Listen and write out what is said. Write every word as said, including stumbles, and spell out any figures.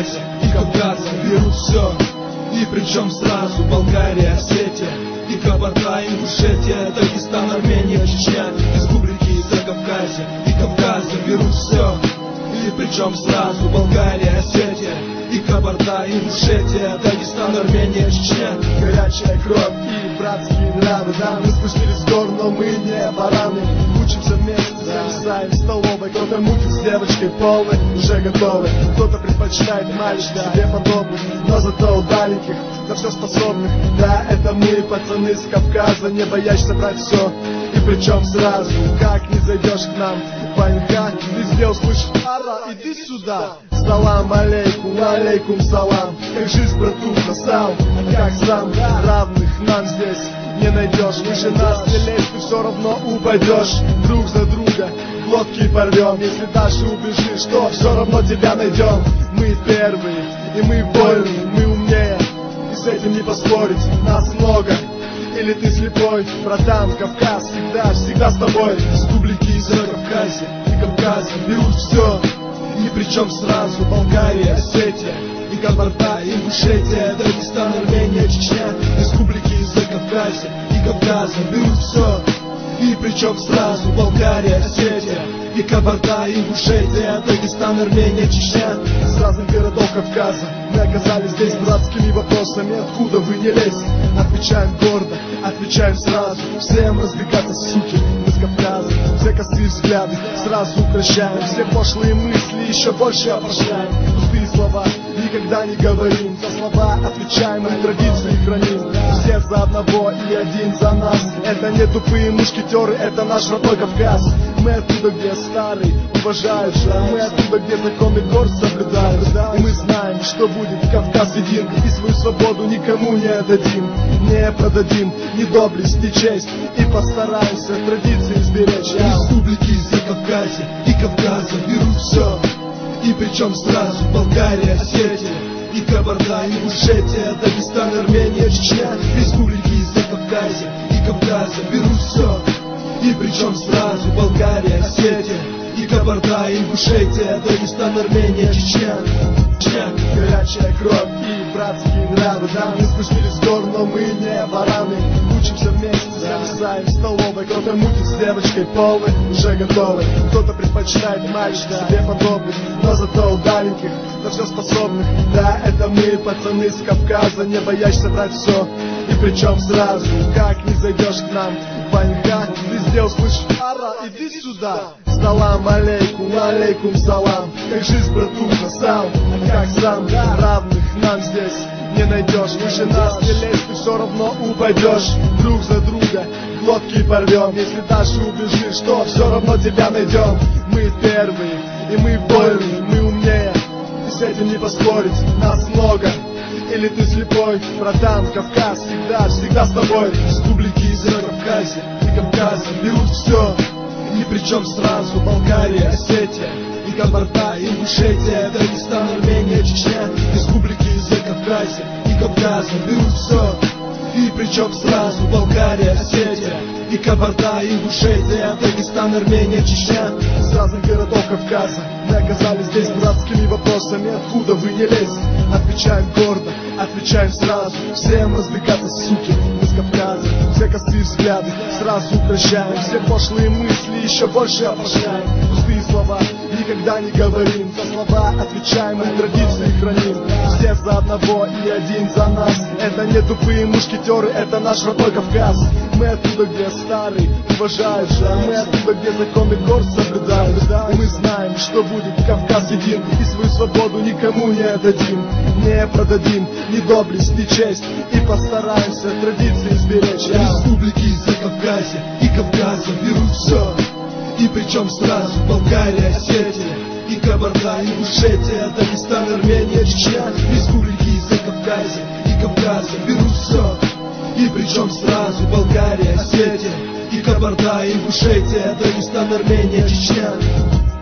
Закавказья и Кавказа берут все. И причем сразу Болгария, Осетия и Кабарда, Ингушетия, Дагестан, Армения, Чечня, республики Закавказья и Кавказа берут все. И причем сразу Болгария, Осетия и Кабарда, Ингушетия, Дагестан, Армения, Чечня. Горячая кровь и братские нравы. Да, мы спустились с гор, но мы не бараны. Учимся вместе, зависаем в столовой. Кто-то мутит с девочкой полной, уже готовы. Кто-то предпочитает мальчик себе подобных, но зато удаленьких, на все способных. Да, это мы, пацаны с Кавказа, не боящься брать все. И причем сразу, как не зайдешь к нам, панька, везде услышишь: ара, иди сюда. Салам алейкум, алейкум салам. Как жизнь, братуха, сам, а как сам, равных нам здесь не найдешь. Выше нас не лезь, ты все равно упадешь. Друг за друга глотки порвем. Если дальше убежишь, то все равно тебя найдем. Мы первые, и мы вольные, мы умнее, и с этим не поспорить. Нас много, или ты слепой, братан, Кавказ всегда, всегда с тобой. Республики из Закавказья и Кавказа берут все. И причем сразу Болгария, Осетия и Кабарда, Ингушетия, Дагестан, Армения, Чечня, республики из Закавказья и Кавказа берут все. И причем сразу Болгария, Осетия и Кабарда, Ингушетия, Дагестан, Армения, Чечня. С разных городов Кавказа мы оказались здесь братскими вопросами. Откуда вы не лезете? Отвечаем гордо, отвечаем сразу. Всем разбегаться, суки, мы с Кавказа. Все косые взгляды сразу укращаем. Все пошлые мысли еще больше опошляем. Пустые слова никогда не говорим. За слова отвечаем, мы традиции храним. Все за одного и один за нас. Это не тупые мушкетеры, это наш родной Кавказ. Мы оттуда, где старый уважают, а мы оттуда, где законы гор соблюдают. И мы знаем, что будет Кавказ един, и свою свободу никому не отдадим. Не продадим ни доблесть, ни честь, и постараемся традиции сберечь. Республики из Закавказья и Кавказа берут все. И причем сразу Болгария, Осетия и Кабарда, Ингушетия, Дагестан, Армения, Чечня, республики из Закавказья и Кавказа берут все. И причем сразу Болгария, Осетия и Кабарда, Ингушетия, Дагестан, Армения, Чечня. Чечня. Горячая кровь и братские нравы. Да, мы спустились с гор, но мы не бараны. Учимся вместе, зависаем в столовой. Кто-то мутит с девочкой полной, уже готовы. Кто-то предпочитает мальчика себе подобных, но зато удаленьких, на все способных. Да, это мы, пацаны с Кавказа, не боящься брать все. И причем сразу, как не зайдешь к нам, панька, везде услышишь: ара, иди сюда. Салам алейкум, алейкум салам. Как жизнь, братуха, сам, а как сам, равных нам здесь не найдешь. Выше нас не лезь, ты все равно упадешь. Друг за друга глотки порвем. Если дальше убежишь, то все равно тебя найдем. Мы первые, и мы вольные, мы умнее, и с этим не поспорить. Нас много, или ты слепой, братан, Кавказ всегда, всегда с тобой. Республики из Закавказья и Кавказа берут все. И причем сразу Болгария, Осетия и Кабарда, Ингушетия, Дагестан, Армения, Чечня, республики из Закавказья и Кавказа берут все. И причем сразу Болгария, Осетия и Кабарда, Ингушетия, Дагестан, Армения, Чечня. С разных городов Кавказа мы оказались здесь братскими вопросами. Откуда вы не лезете? Отвечаем гордо, отвечаем сразу. Всем разбегаться, суки, мы с Кавказа. Все косые взгляды сразу укращаем. Все пошлые мысли еще больше опошляем. Пустые слова никогда не говорим. За слова отвечаем, мы традиции храним. Все за одного и один за нас. Это не тупые мушкетеры, это наш родной Кавказ. Мы оттуда, где старый уважают, а мы оттуда, где законы гор соблюдают. И мы знаем, что будет Кавказ един, и свою свободу никому не отдадим. Не продадим ни доблесть, ни честь, и постараемся традиции сберечь. Республики из Закавказья и Кавказа берут все. И причем сразу Болгария, Осетия и Кабарда, Ингушетия, Дагестан, Армения, Чечня, республики из Закавказья и Кавказа берут все. И причем сразу Болгария, Осетия и Кабарда, Ингушетия, Дагестан, Армения, Чечня.